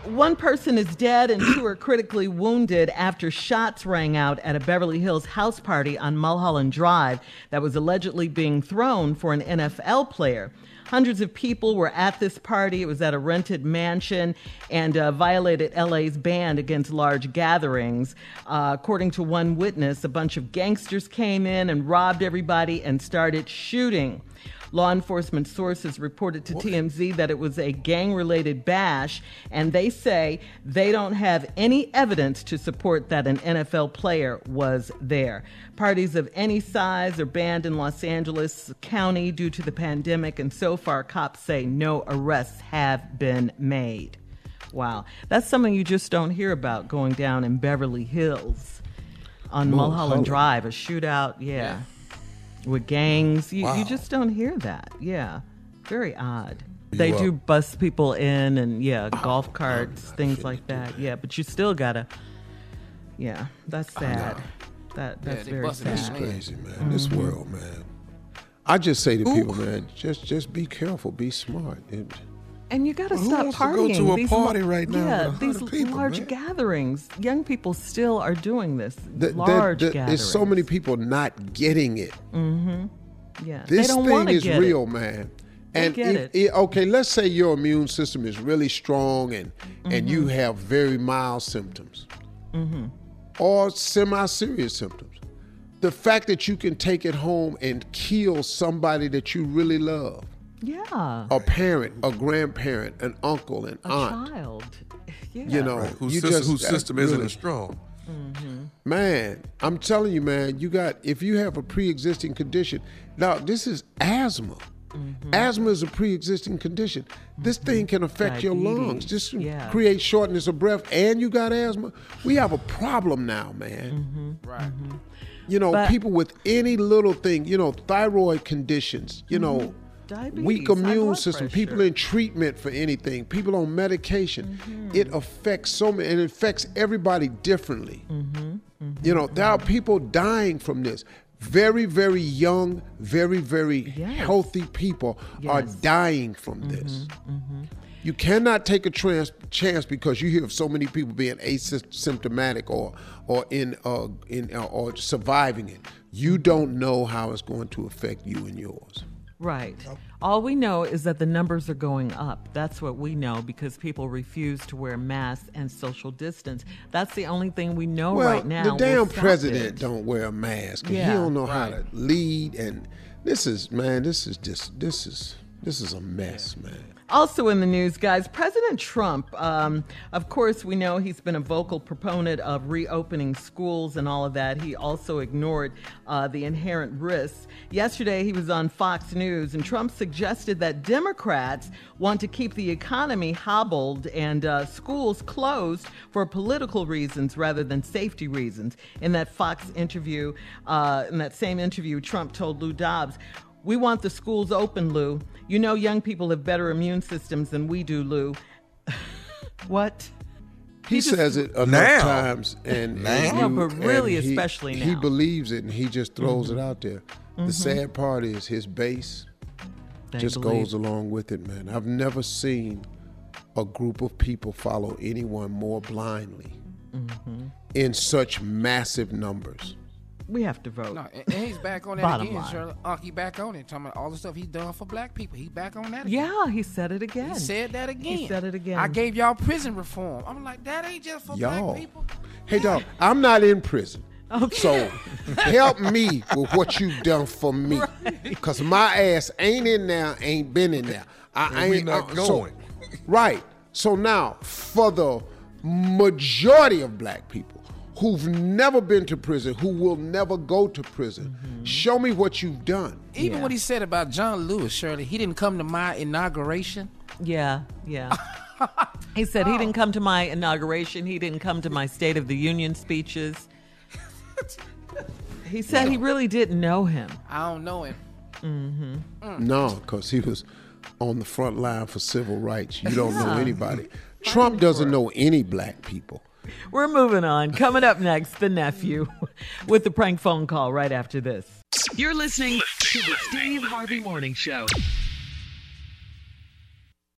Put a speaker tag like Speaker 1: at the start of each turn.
Speaker 1: One person is dead and two are critically wounded after shots rang out at a Beverly Hills house party on Mulholland Drive that was allegedly being thrown for an NFL player. Hundreds of people were at this party. It was at a rented mansion and violated LA's ban against large gatherings. According to one witness, a bunch of gangsters came in and robbed everybody and started shooting. Law enforcement sources reported to TMZ that it was a gang-related bash, and they say they don't have any evidence to support that an NFL player was there. Parties of any size are banned in Los Angeles County due to the pandemic, and so far cops say no arrests have been made. Wow. That's something you just don't hear about going down in Beverly Hills on Mulholland Drive, a shootout, yeah. With gangs. You just don't hear that. Yeah. Very odd. They do bust people in and, golf carts, things like that. Yeah, but you still gotta, that's sad. That's very sad.
Speaker 2: It's crazy, man. This world, man. I just say to people, man, just be careful, be smart.
Speaker 1: And you got to stop partying.
Speaker 2: Who wants to go to a party right now?
Speaker 1: Yeah, these people, large gatherings. Young people still are doing this. Large gatherings.
Speaker 2: There's so many people not getting it.
Speaker 1: Mm-hmm. Yeah,
Speaker 2: this
Speaker 1: they don't
Speaker 2: thing is
Speaker 1: get
Speaker 2: real,
Speaker 1: it.
Speaker 2: man.
Speaker 1: And
Speaker 2: okay, let's say your immune system is really strong and you have very mild symptoms or semi-serious symptoms. The fact that you can take it home and kill somebody that you really love.
Speaker 1: Yeah.
Speaker 2: A parent, a grandparent, an uncle, an aunt.
Speaker 1: A child. Yeah.
Speaker 2: You know,
Speaker 3: whose system isn't as strong.
Speaker 1: Mm-hmm.
Speaker 2: Man, I'm telling you, man, if you have a pre-existing condition, now this is asthma. Mm-hmm. Asthma is a pre-existing condition. This thing can affect your lungs. This can create shortness of breath, and you got asthma. We have a problem now, man.
Speaker 3: Mm-hmm. Right.
Speaker 1: Mm-hmm.
Speaker 2: You know, people with any little thing, thyroid conditions,
Speaker 1: diabetes,
Speaker 2: weak immune system, people in treatment for anything, people on medication. It affects so many, and it affects everybody differently. There are people dying from this. Very, very young, very, very healthy people are dying from this. You cannot take a chance because you hear of so many people being asymptomatic or surviving it. You don't know how it's going to affect you and yours.
Speaker 1: Right. All we know is that the numbers are going up. That's what we know because people refuse to wear masks and social distance. That's the only thing we know right now.
Speaker 2: The damn president don't wear a mask. He don't know how to lead, and this is a mess, man.
Speaker 1: Also in the news, guys, President Trump, of course, we know he's been a vocal proponent of reopening schools and all of that. He also ignored the inherent risks. Yesterday, he was on Fox News, and Trump suggested that Democrats want to keep the economy hobbled and schools closed for political reasons rather than safety reasons. In that Fox interview, in that same interview, Trump told Lou Dobbs, "We want the schools open, Lou. You know young people have better immune systems than we do, Lou." What?
Speaker 2: He says it enough times,
Speaker 1: especially now.
Speaker 2: He believes it, and he just throws it out there. The sad part is his base goes along with it, man. I've never seen a group of people follow anyone more blindly in such massive numbers.
Speaker 1: We have to vote.
Speaker 4: No, and he's back on that again, Shirley. He back on it, talking about all the stuff he's done for black people. He's back on that again.
Speaker 1: Yeah, he said it again.
Speaker 4: He said that again.
Speaker 1: He said it again.
Speaker 4: I gave y'all prison reform. I'm like, that ain't just for black people.
Speaker 2: Hey, dog, I'm not in prison. Okay. So help me with what you've done for me. Because my ass ain't in there, ain't been in there.
Speaker 3: We're not going.
Speaker 2: Right. So now, for the majority of black people who've never been to prison, who will never go to prison, show me what you've done.
Speaker 4: Even what he said about John Lewis, Shirley, he didn't come to my inauguration.
Speaker 1: Yeah. He said he didn't come to my inauguration. He didn't come to my State of the Union speeches. He said he really didn't know him.
Speaker 4: I don't know him.
Speaker 2: No, because he was on the front line for civil rights. You don't know anybody. Trump doesn't know any black people.
Speaker 1: We're moving on. Coming up next, the nephew with the prank phone call right after this.
Speaker 5: You're listening to the Steve Harvey Morning Show.